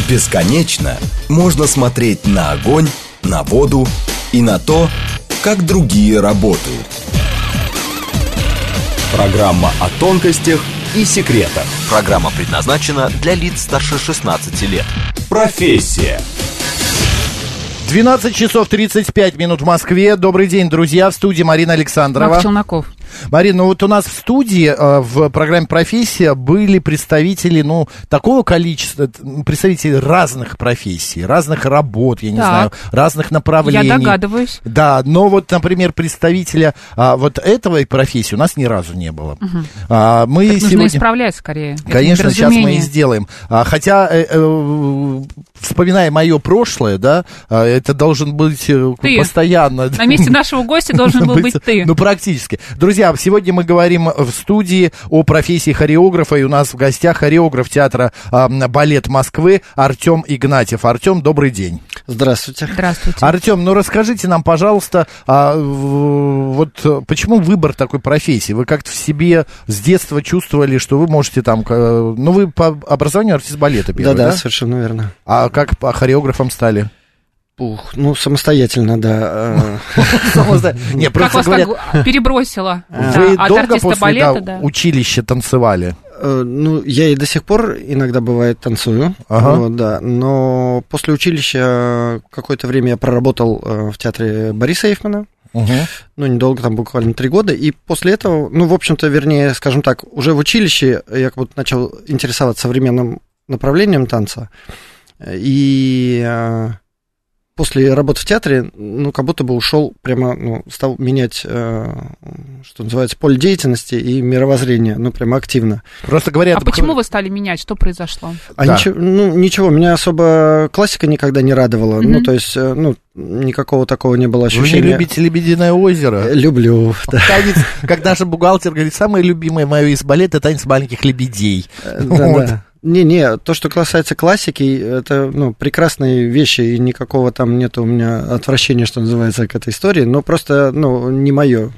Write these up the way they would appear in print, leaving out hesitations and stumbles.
Бесконечно можно смотреть на огонь, на воду и на то, как другие работают. Программа о тонкостях и секретах. Программа предназначена для лиц старше 16 лет. Профессия. 12 часов 35 минут в Москве. Добрый день, друзья. В студии Марина Александрова. Марк Челноков. Марина, ну вот у нас в студии в программе «Профессия» были представители, такого количества, представители разных профессий, разных работ, я не знаю, разных направлений. Я догадываюсь. Да, но вот, например, представителя вот этого профессии у нас ни разу не было. Угу. Мы так сегодня... нужно исправлять скорее. Конечно, сейчас мы и сделаем. Хотя, вспоминая мое прошлое, да, это должен быть ты. Постоянно. На месте нашего гостя должен был быть ты. Ну, практически. Друзья, сегодня мы говорим в студии о профессии хореографа, и у нас в гостях хореограф театра «Балет Москвы» Артем Игнатьев. Артем, добрый день. Здравствуйте. Здравствуйте. Артем, расскажите нам, пожалуйста, вот почему выбор такой профессии? Вы как-то в себе с детства чувствовали, что вы можете там... вы по образованию артист балета первый, да? Да, совершенно верно. А как хореографом стали? Самостоятельно, да. Не, как вас говорят, так перебросило вы от долго артиста после балета, училища танцевали? Я и до сих пор иногда, бывает, танцую, да, но после училища какое-то время я проработал в театре Бориса Эйфмана, недолго, там буквально 3 года, и после этого, в общем-то, вернее, скажем так, уже в училище я как будто начал интересоваться современным направлением танца, и... После работы в театре, как будто бы ушел прямо, стал менять, что называется, поле деятельности и мировоззрение, прямо активно. Просто говорят... А почему вы стали менять? Что произошло? Ничего, меня особо классика никогда не радовала, то есть, никакого такого не было ощущения. Вы не любите «Лебединое озеро»? Люблю, да. Танец, как наш бухгалтер говорит, самое любимое мое из балета — танец маленьких лебедей. Да. Не, то, что касается классики, это, прекрасные вещи, и никакого там нет у меня отвращения, что называется, к этой истории, но просто, не мое.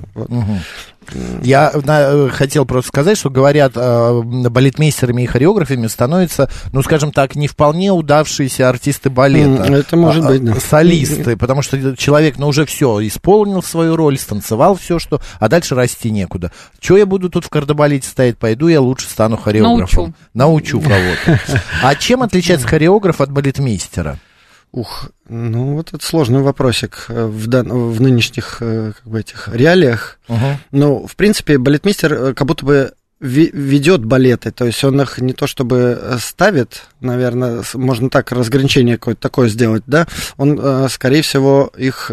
Я хотел просто сказать, что, говорят, балетмейстерами и хореографами становятся, скажем так, не вполне удавшиеся артисты балета. Это может быть, да. Солисты, потому что человек, уже все исполнил свою роль, станцевал все, а дальше расти некуда. Че я буду тут в кардебалете стоять? Пойду я лучше стану хореографом. Научу кого-то. А чем отличается хореограф от балетмейстера? Это сложный вопросик в нынешних этих реалиях. В принципе, балетмейстер как будто бы ведет балеты, то есть он их не то чтобы ставит, наверное, можно так разграничение какое-то такое сделать, да, он, скорее всего, их,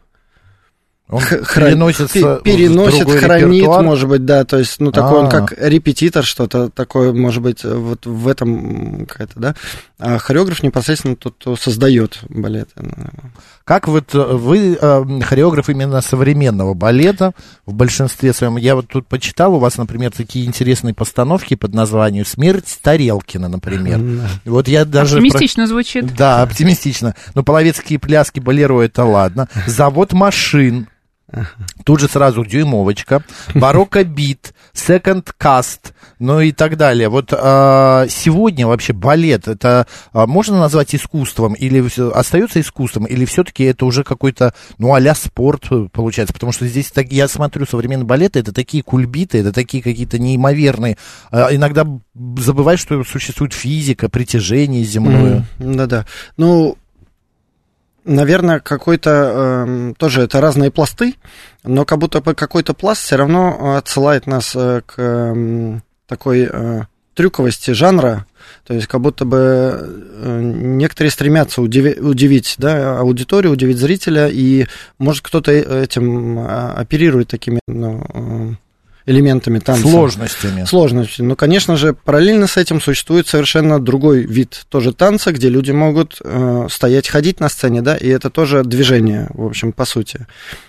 он переносит, хранит, может быть, да, то есть, такой он как репетитор, что-то такое, может быть, вот в этом какая-то, да, а хореограф непосредственно тот, кто создает балет. Как вы хореограф именно современного балета в большинстве своем? Я вот тут почитал, у вас, например, такие интересные постановки под названием «Смерть Тарелкина», например. Вот я даже... Оптимистично звучит. Да, оптимистично. Половецкие пляски, болеро — это ладно. «Завод машин». Тут же сразу «Дюймовочка», «Барокко-бит», «Секонд-каст», и так далее. Вот сегодня вообще балет, это можно назвать искусством, или остается искусством, или все-таки это уже какой-то, а-ля спорт получается? Потому что здесь, я смотрю, современный балет, это такие кульбиты, это такие какие-то неимоверные. Иногда забываешь, что существует физика, притяжение земное. Да-да. Наверное, какой-то, тоже это разные пласты, но как будто бы какой-то пласт все равно отсылает нас к такой трюковости жанра, то есть как будто бы некоторые стремятся удивить, да, аудиторию, удивить зрителя, и может кто-то этим оперирует такими, элементами танца. Сложностями. Конечно же, параллельно с этим существует совершенно другой вид тоже танца, где люди могут стоять, ходить на сцене, да, и это тоже движение, в общем, по сути.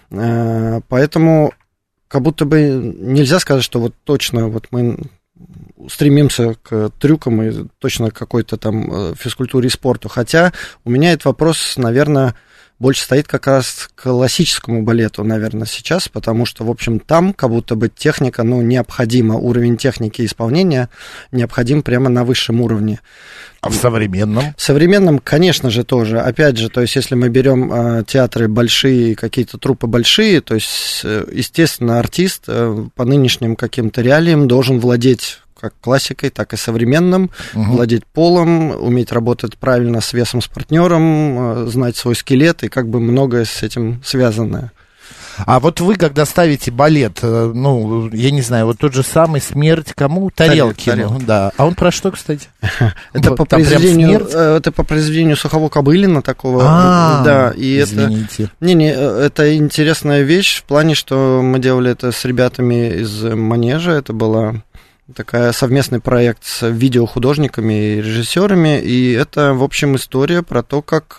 Поэтому как будто бы нельзя сказать, что вот точно вот мы стремимся к трюкам и точно к какой-то там физкультуре и спорту. Хотя у меня этот вопрос, наверное, больше стоит как раз к классическому балету, наверное, сейчас, потому что, в общем, там как будто бы техника, необходима, уровень техники исполнения необходим прямо на высшем уровне. А в современном? В современном, конечно же, тоже. Опять же, то есть, если мы берем театры большие, какие-то труппы большие, то есть, естественно, артист по нынешним каким-то реалиям должен владеть как классикой, так и современным, владеть полом, уметь работать правильно с весом, с партнером, знать свой скелет, и как бы многое с этим связанное. А вот вы, когда ставите балет, я не знаю, вот тот же самый «Смерть» кому? Тарелкину. Да. А он про что, кстати? Это по произведению Сухого Кобылина такого. Да, и извините. Это интересная вещь в плане, что мы делали это с ребятами из Манежа. Это была такая совместный проект с видеохудожниками и режиссерами. И это, в общем, история про то, как...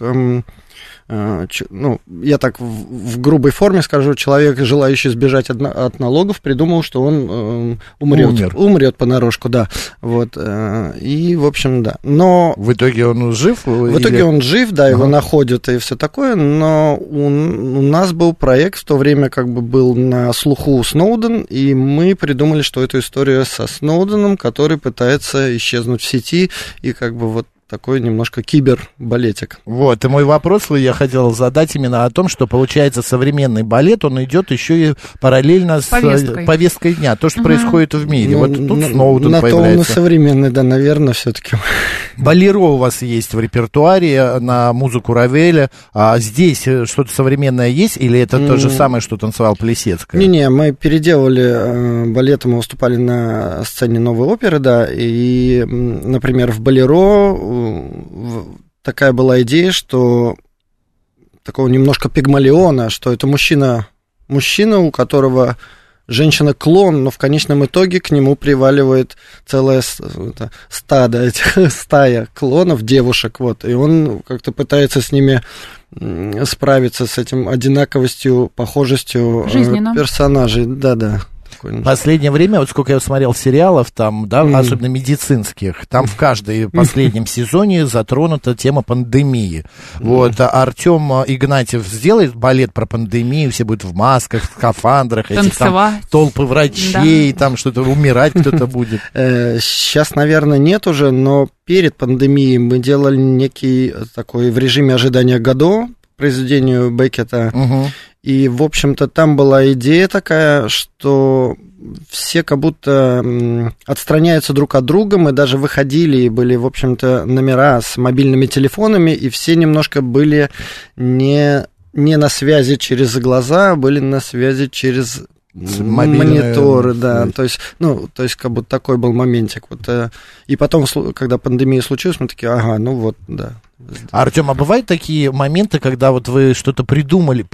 я так в грубой форме скажу, человек, желающий сбежать от налогов, придумал, что он умрет понарошку, да. Вот. И, в общем, да. Но в итоге он жив? В итоге он жив, да, его находят и все такое, но у нас был проект, в то время как бы был на слуху Сноуден, и мы придумали, что это история со Сноуденом, который пытается исчезнуть в сети, и как бы вот такой немножко кибербалетик. Вот, и мой вопрос я хотел задать именно о том, что, получается, современный балет, он идет еще и параллельно с повесткой дня, то, что происходит в мире. Вот тут Сноуден появляется. На то он и современный, да, наверное, все-таки. Болеро у вас есть в репертуаре на музыку Равеля, а здесь что-то современное есть, или это то же самое, что танцевал Плесецкая? Не-не, мы переделали балет, мы выступали на сцене Новой оперы, да, и, например, в Болеро такая была идея, что такого немножко пигмалиона, что это мужчина, у которого женщина-клон, но в конечном итоге к нему приваливает целая стая клонов, девушек, вот, и он как-то пытается с ними справиться, с этим одинаковостью, похожестью персонажей, да-да. В последнее время, вот сколько я смотрел сериалов, там, да, особенно медицинских, там в каждом последнем сезоне затронута тема пандемии. Вот, Артем Игнатьев сделает балет про пандемию, все будут в масках, в скафандрах, эти там толпы врачей, там что-то умирать кто-то будет. Сейчас, наверное, нет уже, но перед пандемией мы делали некий такой в режиме ожидания Годо, произведению Беккета. И, в общем-то, там была идея такая, что все как будто отстраняются друг от друга. Мы даже выходили, и были, в общем-то, номера с мобильными телефонами, и все немножко были не на связи через глаза, а были на связи через мониторы, да. То есть, как будто такой был моментик. Вот, и потом, когда пандемия случилась, мы такие, да. Артем, а бывают такие моменты, когда вот вы что-то придумали,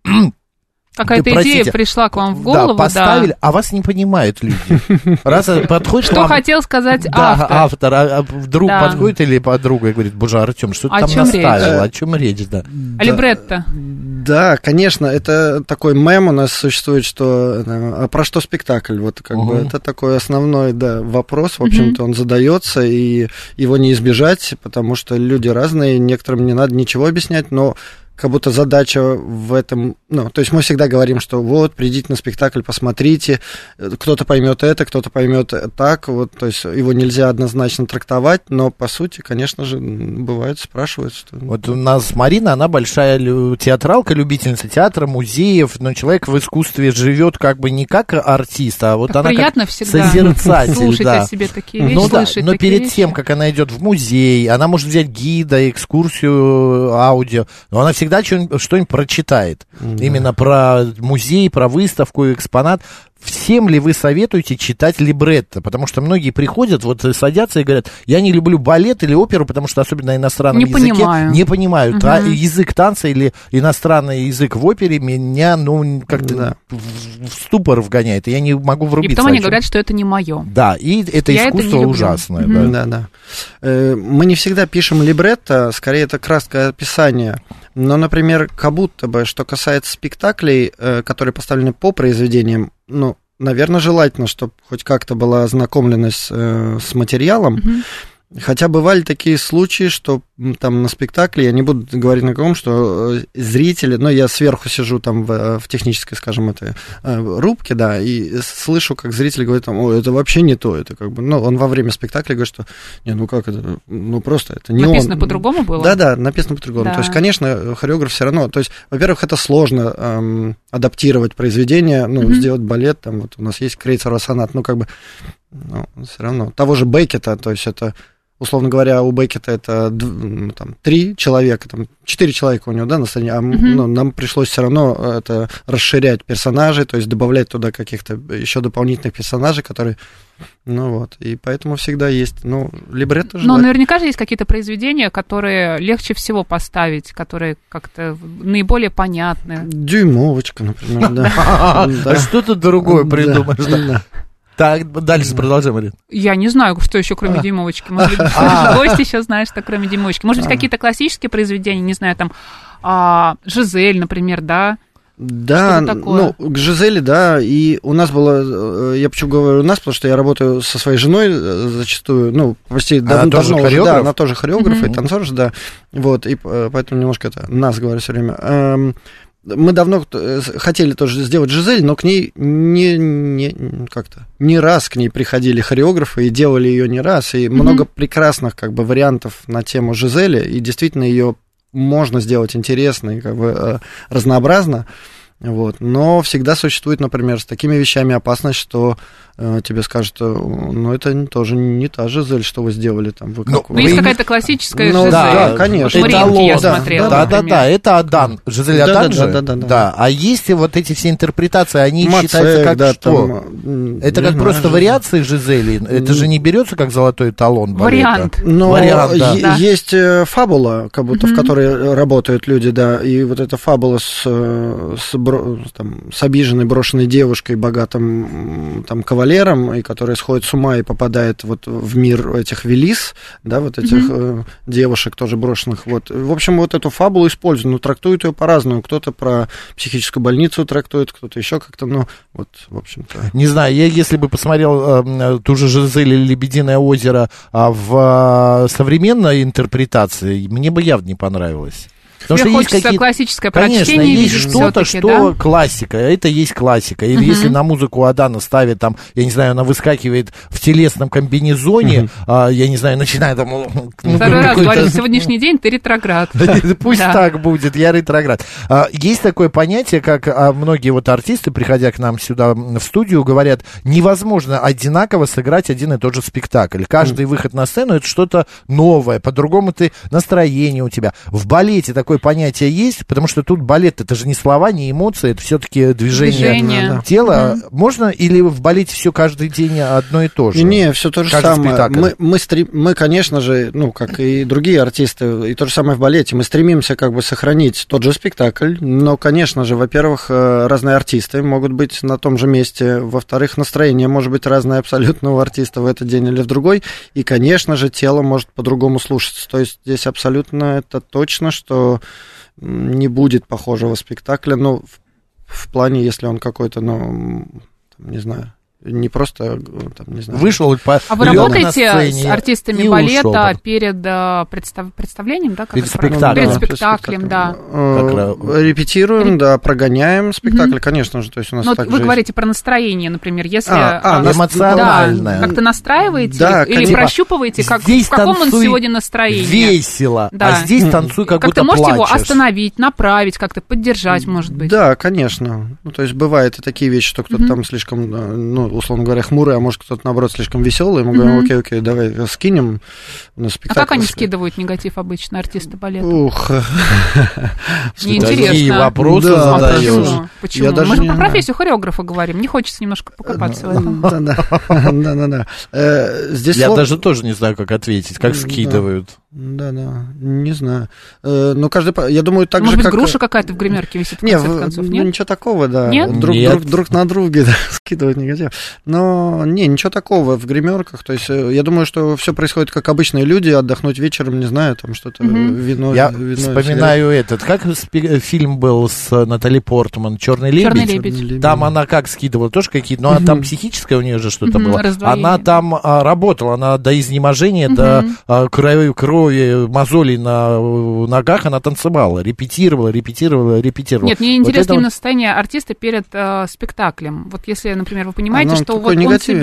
какая-то идея пришла к вам в голову, поставили, а вас не понимают люди. Раз подходит что хотел сказать автор, а вдруг подходит или подруга и говорит, боже, Артем, что ты там наставил, о чем речь, да. А либретто? Да, конечно, это такой мем у нас существует, что а про что спектакль? Вот как бы это такой основной, да, вопрос, в общем-то, он задается, и его не избежать, потому что люди разные, некоторым не надо ничего объяснять, но как будто задача в этом, то есть мы всегда говорим, что вот, придите на спектакль, посмотрите, кто-то поймет это, кто-то поймет так, вот, то есть его нельзя однозначно трактовать, но по сути, конечно же, бывает, спрашивают, что... Вот у нас Марина, она большая театралка, любительница театра, музеев, но человек в искусстве живет как бы не как артист, а вот так она как созерцатель. Слушать о себе такие вещи, но перед тем, как она идет в музей, она может взять гида, экскурсию, аудио, но она всегда что-нибудь прочитает. Именно про музей, про выставку, экспонат. Всем ли вы советуете читать либретто? Потому что многие приходят, вот садятся и говорят, я не люблю балет или оперу, потому что особенно на иностранном языке не понимают. А язык танца или иностранный язык в опере меня, как-то в ступор вгоняет, и я не могу врубиться. И потом они говорят, что это не мое. Да, и это искусство ужасное. Да. Мы не всегда пишем либретто, скорее это краткое описание. Но, например, как будто бы, что касается спектаклей, которые поставлены по произведениям, наверное, желательно, чтобы хоть как-то была ознакомленность с материалом. Хотя бывали такие случаи, что там на спектакле, я не буду говорить на каком, что зрители, но я сверху сижу там в технической, скажем, этой рубке, да, и слышу, как зрители говорят, там, ой, это вообще не то, это как бы, ну, он во время спектакля говорит, что, не, ну как это, ну просто это не написано по-другому было? Да, написано по-другому, да. То есть, конечно, хореограф все равно, то есть, во-первых, это сложно адаптировать произведение, ну, сделать балет, там, вот у нас есть Крейцерова сонат, ну, как бы, ну, все равно, того же Беккета, то есть, это... Условно говоря, у Беккета это там, 3 человека, там, 4 человека у него, да, на сцене, ну, нам пришлось все равно это расширять персонажей, то есть добавлять туда каких-то еще дополнительных персонажей, которые, ну вот, и поэтому всегда есть, ну, либретто же. Но наверняка же есть какие-то произведения, которые легче всего поставить, которые как-то наиболее понятны. Дюймовочка, например, да. Что-то другое придумаешь, Так, дальше продолжаем, Марин. Я не знаю, что еще, кроме «Дюймовочки». Может быть, гость еще знает, что кроме «Дюймовочки». Может быть, какие-то классические произведения, не знаю, там, «Жизель», например, да? Да, ну, к Жизели, да, и у нас было, я почему говорю у нас, потому что я работаю со своей женой зачастую, ну, почти давно уже, да, она тоже хореограф и танцор же, да, вот, и поэтому немножко это нас говорю все время. Мы давно хотели тоже сделать Жизель, но к ней не раз к ней приходили хореографы и делали ее не раз, и много прекрасных как бы вариантов на тему Жизели, и действительно ее можно сделать интересной, как бы разнообразно. Вот. Но всегда существует, например, с такими вещами опасность, что тебе скажут, ну, это тоже не та Жизель, что вы сделали там. Есть какая-то классическая Жизель. Да, конечно. Маринки я смотрела. Да, это Адан. Жизель Адан же? Да. А есть вот эти все интерпретации, они считаются как да, что? Это как просто вариации Жизели? Это же не берется как золотой эталон балета? Вариант. Но есть фабула, как будто, в которой работают люди, да, и вот эта фабула с обиженной, брошенной девушкой, богатым там кавалером, и которая сходит с ума и попадает вот в мир этих Велис, да, вот этих девушек тоже брошенных, вот. В общем, вот эту фабулу используют, но трактуют ее по-разному. Кто-то про психическую больницу трактует, кто-то еще как-то, ну, вот, в общем-то. Не знаю, я если бы посмотрел ту же Жизель или Лебединое озеро в современной интерпретации, мне бы явно не понравилось. Потому Тебе хочется классическое прочтение. Конечно, есть что-то, что классика, это есть классика. Или если на музыку Адана ставят, там, я не знаю, она выскакивает в телесном комбинезоне, я не знаю, начинает там... Второй раз говорю, сегодняшний день ты ретроград. Пусть так будет, я ретроград. Есть такое понятие, как многие вот артисты, приходя к нам сюда в студию, говорят, невозможно одинаково сыграть один и тот же спектакль. Каждый выход на сцену — это что-то новое, по-другому настроение у тебя. В балете такое понятие есть, потому что тут балет — это же не слова, не эмоции, это все-таки движение тела. Можно или в балете все каждый день одно и то же? Не, все то же самое. Мы, конечно же, ну, как и другие артисты, и то же самое в балете, мы стремимся как бы сохранить тот же спектакль, но, конечно же, во-первых, разные артисты могут быть на том же месте, во-вторых, настроение может быть разное абсолютно у артиста в этот день или в другой, и, конечно же, тело может по-другому слушаться. То есть здесь абсолютно это точно, что не будет похожего спектакля, но в плане, если он какой-то, ну, там, не знаю, не просто, там, не знаю. Вышел и А вы работаете с артистами балета перед представлением, да? Перед спектаклем. Перед спектаклем, да. Репетируем, да, прогоняем спектакль, конечно же. То есть у нас но так вы же говорите про настроение, например, если... эмоциональное. Да, как-то настраиваете или типа, прощупываете, как, в каком он сегодня настроении. Весело, да. А здесь танцуй, как будто плачешь. Как-то можете его остановить, направить, как-то поддержать, может быть. Да, конечно. Ну, то есть бывают и такие вещи, что кто-то там слишком, ну, условно говоря, хмурый, а может кто-то, наоборот, слишком веселый, мы говорим, окей, давай скинем на спектакль. А как они скидывают негатив обычно, артисты балета? Ух, неинтересно. Такие вопросы задаешь. Почему? Мы же про профессию хореографа говорим, мне хочется немножко покопаться в этом. Да. Я даже тоже не знаю, как ответить, как скидывают. Да, не знаю. Но я думаю, так Может же, быть, как... груша какая-то в гримерке висит, в конце концов, нет? Ничего такого, да. Нет? Друг на друге, да, скидывать негатив. Но, ничего такого в гримерках. То есть, я думаю, что все происходит, как обычные люди, отдохнуть вечером, не знаю, там что-то, вино. Я вспоминаю как фильм был с Натали Портман «Черный лебедь». Там она как скидывала, тоже какие-то, но там психическое у нее же что-то было. Она там работала, она до изнеможения, до крови, мозолей на ногах, она танцевала, репетировала. Нет, мне интересно именно состояние артиста перед спектаклем. Вот если, например, вы понимаете, что вот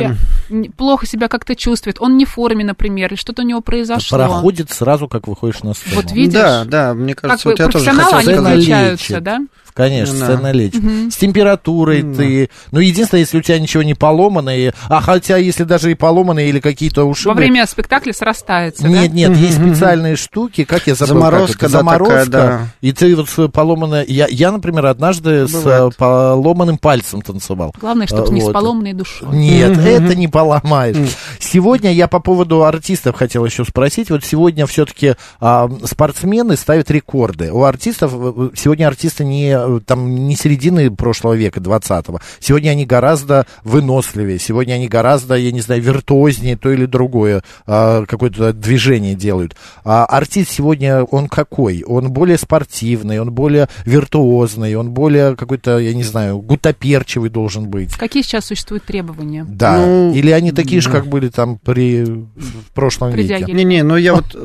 он плохо себя как-то чувствует, он не в форме, например, или что-то у него произошло. Проходит сразу, как выходишь на сцену. Вот видишь? Да, мне кажется, как вот я тоже хотел сказать. Профессионалы, они включаются, да? Конечно, сцена лечит. С температурой ты... Ну, единственное, если у тебя ничего не поломано, хотя если даже и поломано или какие-то ушибы... Во время спектакля срастается, Нет, есть специальные штуки, как я забыл, заморозка, заморозка, такая, да. И ты вот поломанная... Я, например, однажды с поломанным пальцем танцевал. Главное, чтобы не с поломанной душой. Нет, это не поломаешь. Сегодня я по поводу артистов хотел еще спросить. Вот сегодня все-таки спортсмены ставят рекорды. У артистов... Сегодня артисты не середины прошлого века, 20-го. Сегодня они гораздо выносливее, сегодня они гораздо, я не знаю, виртуознее то или другое какое-то движение делают. А артист сегодня, он какой? Он более спортивный, он более виртуозный, он более какой-то, я не знаю, гутоперчивый должен быть. Какие сейчас существуют требования? Да, или они такие же, как были там в прошлом веке? Не, я вот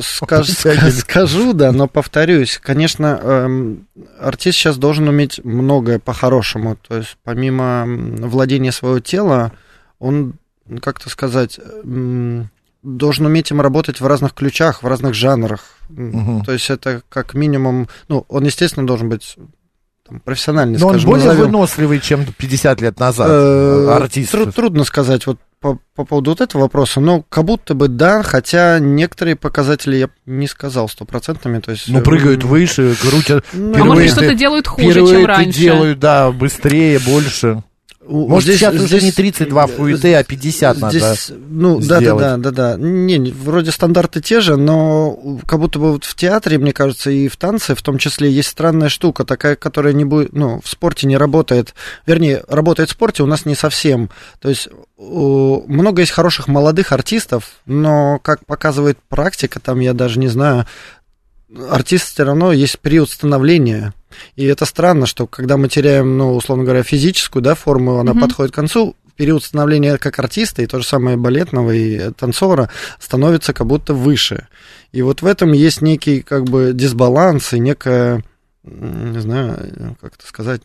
скажу, да, но повторюсь, конечно, артист сейчас должен уметь многое по-хорошему, то есть помимо владения своего тела, он, как-то сказать, должен уметь им работать в разных ключах, в разных жанрах, то есть это как минимум, он, естественно, должен быть профессиональный, но скажем. Но он более выносливый, чем 50 лет назад артист. Трудно сказать, вот по поводу вот этого вопроса, но как будто бы да, хотя некоторые показатели я не сказал 100%. То есть, прыгают выше, крутят. А может быть, что-то делают хуже, чем раньше. Делают, да, быстрее, больше. Может, сейчас уже не 32 ФУИТ, а 50 надо сделать. Да. Не, вроде стандарты те же, но как будто бы вот в театре, мне кажется, и в танце в том числе есть странная штука, такая, которая не будет, в спорте не работает. Вернее, работает в спорте, у нас не совсем. То есть много есть хороших молодых артистов, но, как показывает практика, там я даже не знаю, артист все равно есть период становления. И это странно, что когда мы теряем, условно говоря, физическую форму, она подходит к концу, период становления как артиста, и то же самое балетного и танцора, становится как будто выше. И вот в этом есть некий как бы дисбаланс и некая, не знаю, как это сказать...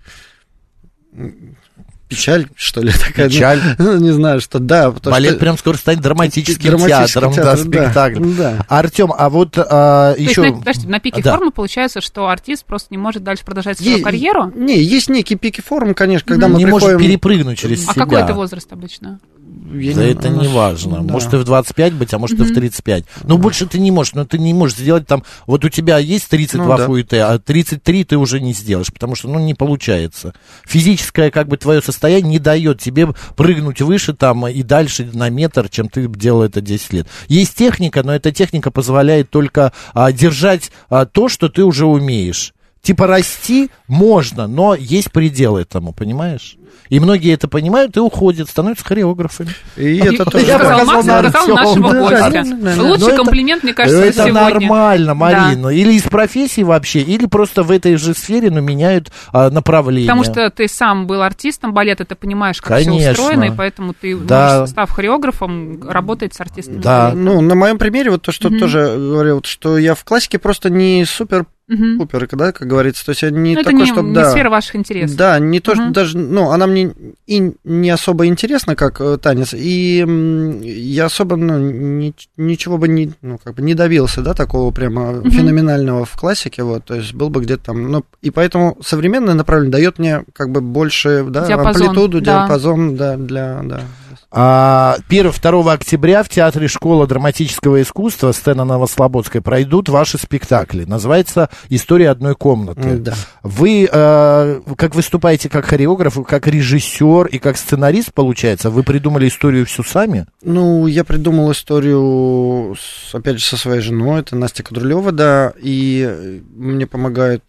Печаль, что ли, такая? Печаль. Не знаю, что да. Балет прям скоро станет драматическим театром, спектаклем. Да. Артем, а вот еще... То есть, подождите, на пике формы получается, что артист просто не может дальше продолжать свою карьеру? Не, есть некие пики формы, конечно, когда мы не приходим... может перепрыгнуть через себя. А какой это возраст обычно? Это не важно. Да. Может и в 25 быть, а может и в 35. Но больше ты не можешь. Но ты не можешь сделать там... Вот у тебя есть 32 ФУИТ, а 33 ты уже не сделаешь, потому что, не получается. Физическое, как бы, твое состояние не дает тебе прыгнуть выше там и дальше на метр, чем ты делал это 10 лет. Есть техника, но эта техника позволяет только держать то, что ты уже умеешь. Типа расти можно, но есть предел этому, понимаешь? И многие это понимают и уходят, становятся хореографами. И это тоже... Я сказал нашего гостя. Лучший комплимент, мне кажется, сегодня. Это нормально, Марина. Или из профессии вообще, или просто в этой же сфере, но меняют направление. Потому что ты сам был артистом балета, ты понимаешь, как все устроено, и поэтому ты можешь, став хореографом, работать с артистами. Да, на моем примере, вот то, что тоже говорил, что я в классике просто не супер пупер, да, как говорится, то есть я не такой, чтобы... Это не сфера ваших интересов. Да, не то, что даже, она мне и не особо интересна, как танец, и я особо, ничего бы не добился, да, такого прямо феноменального в классике, вот, то есть был бы где-то там, и поэтому современное направление дает мне как бы больше, да, амплитуду, диапазон, да, для... 1-2 октября в Театре школы драматического искусства сцена Новослободской пройдут ваши спектакли. Называется «История одной комнаты». Да. Вы как выступаете как хореограф, как режиссер и как сценарист, получается? Вы придумали историю всю сами? Ну, я придумал историю, опять же, со своей женой, это Настя Кадрулева, да, и мне помогают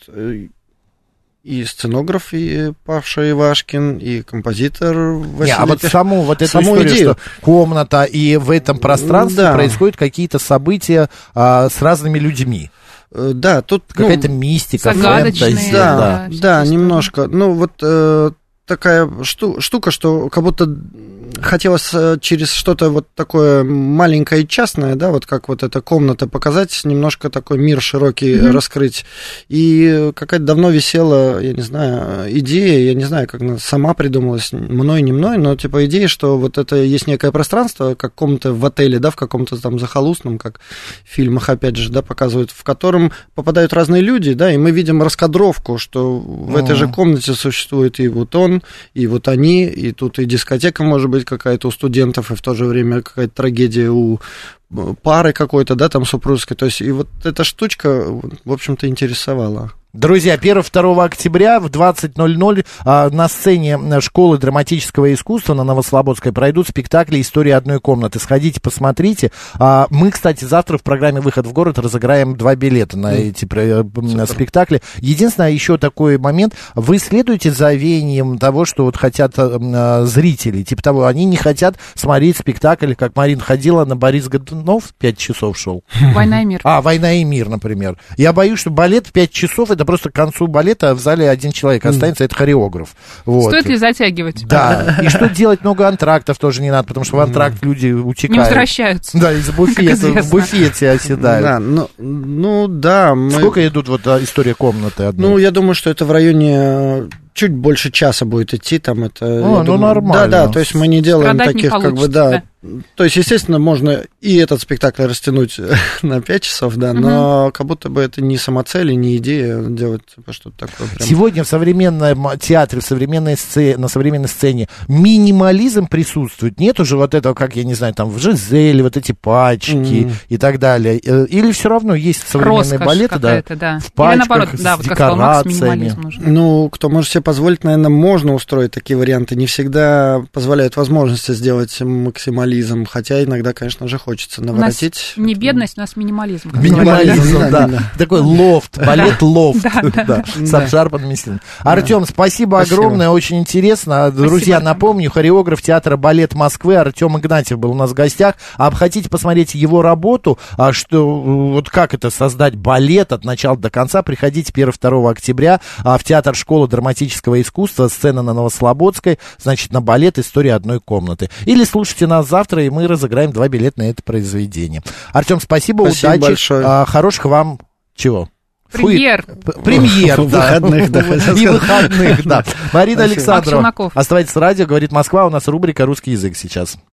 и сценограф, и Павша Ивашкин, и композитор Василий. А вот саму эту историю, идею, что комната, и в этом пространстве происходят какие-то события с разными людьми. Да, тут какая-то мистика, фэнтези. Да, немножко. Ну, вот такая штука, что как будто хотелось через что-то вот такое маленькое и частное, да, вот как вот эта комната показать, немножко такой мир широкий раскрыть. И какая-то давно висела, я не знаю, идея, я не знаю, как она сама придумалась, мной, не мной, но типа идея, что вот это есть некое пространство, как комната в отеле, да, в каком-то там захолустном, как в фильмах, опять же, да, показывают, в котором попадают разные люди, да, и мы видим раскадровку, что в этой же комнате существует и вот он, и вот они, и тут и дискотека, может быть, какая-то у студентов, и в то же время какая-то трагедия у пары какой-то, да, там супружеской. То есть, и вот эта штучка, в общем-то, интересовала. Друзья, 1-2 октября в 20:00 на сцене школы драматического искусства на Новослободской пройдут спектакли «История одной комнаты». Сходите, посмотрите. Мы, кстати, завтра в программе «Выход в город» разыграем 2 билета на эти спектакли. Единственное, еще такой момент. Вы следуете за веянием того, что вот хотят зрители? Типа того, они не хотят смотреть спектакль, как Марина ходила на Борис Годунов, 5 часов шел. «Война и мир». «Война и мир», например. Я боюсь, что балет в 5 часов, это просто к концу балета в зале один человек останется, это хореограф. Вот. Стоит ли затягивать? Да, и что делать, много антрактов тоже не надо, потому что в антракт люди утекают. Не возвращаются. Да, из буфета, в буфете оседают. Да, ну да. Сколько идут вот история комнаты одной? Ну, я думаю, что это в районе... чуть больше часа будет идти, там это... нормально. Да, то есть мы не делаем страдать таких, не как бы, да. То есть, естественно, можно и этот спектакль растянуть на 5 часов, да, но как будто бы это не самоцель и не идея делать что-то такое. Прям. Сегодня в современном театре, на современной сцене минимализм присутствует. Нет уже вот этого, как, я не знаю, там в Жизели, вот эти пачки и так далее. Или все равно есть современные балеты, да, в пачках, наоборот, с декорациями. Ну, кто может себе позволить, наверное, можно устроить такие варианты. Не всегда позволяют возможности сделать максимализм, хотя иногда, конечно же, хочется наворотить. У нас не бедность, у нас минимализм. Минимализм, да. Такой лофт, балет-лофт, с обшарпанными стенами. Артем, спасибо огромное, очень интересно. Друзья, напомню, хореограф театра «Балет Москвы» Артем Игнатьев был у нас в гостях. А хотите посмотреть его работу, что вот как это создать балет от начала до конца, приходите 1-2 октября в Театр школы драматического искусства, сцена на Новослободской, значит, на балет «История одной комнаты». Или слушайте нас завтра, и мы разыграем 2 билета на это произведение. Артем, спасибо удачи. Большое. Хороших вам чего? Премьер, да. Выходных, да. И выходных, да. Марина Александрова. Оставайтесь с радио, говорит Москва. У нас рубрика «Русский язык» сейчас.